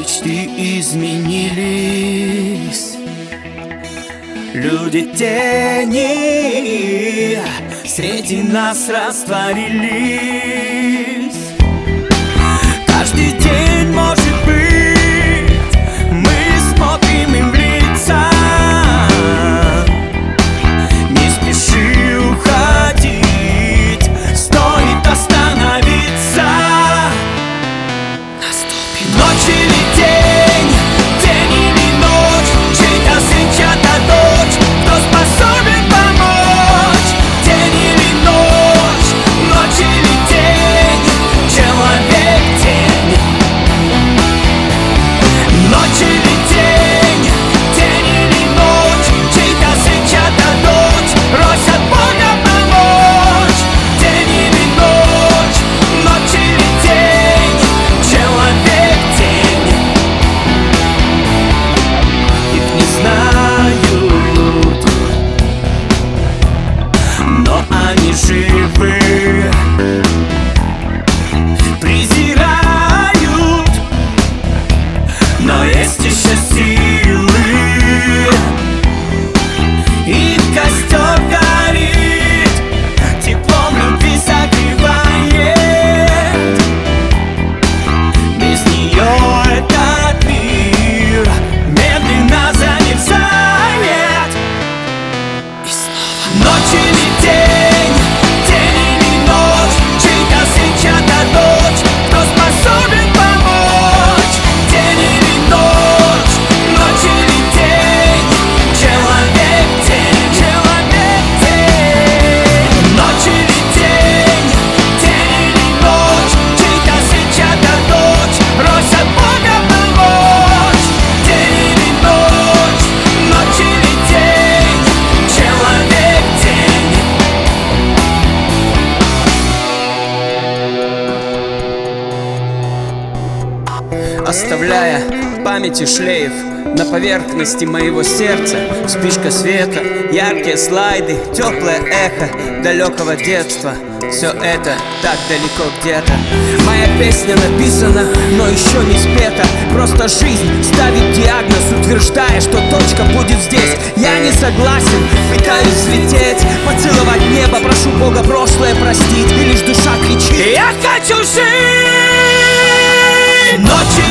мечты изменились. Люди тени среди нас растворились. Каждый день, может быть, мы смотрим им в лица. Не спеши уходить, стоит остановиться. Наступит ночь или день, день или ночь, чей-то сын, чья-то дочь, кто способен помочь? День или ночь, ночь или день, человек-тень. Ночь или день, день или ночь, чей-то сын, чья-то дочь, просят Бога помочь. День или ночь, ночь или день, человек-тень. Их не знают, но они живы. Презирают, но есть еще силы. Их костер горит, теплом любви согревает. Без нее этот мир медленно замерзает. И снова ночь или день, день или ночь, чей-то сын, чья-то дочь, кто способен помочь? День или ночь, ночь или день, человек-тень, человек-тень. Ночь или день, день или ночь, чей-то сын, чья-то дочь, просят Бога помочь. День или ночь, ночь или день, человек-тень. Оставляя в памяти шлейф на поверхности моего сердца, вспышка света, яркие слайды, теплое эхо далекого детства. Все это так далеко где-то. Моя песня написана, но еще не спета. Просто жизнь ставит диагноз, утверждая, что точка будет здесь. Я не согласен, пытаюсь взлететь, поцеловать небо, прошу Бога прошлое простить. И лишь душа кричит: я хочу жить! Ночи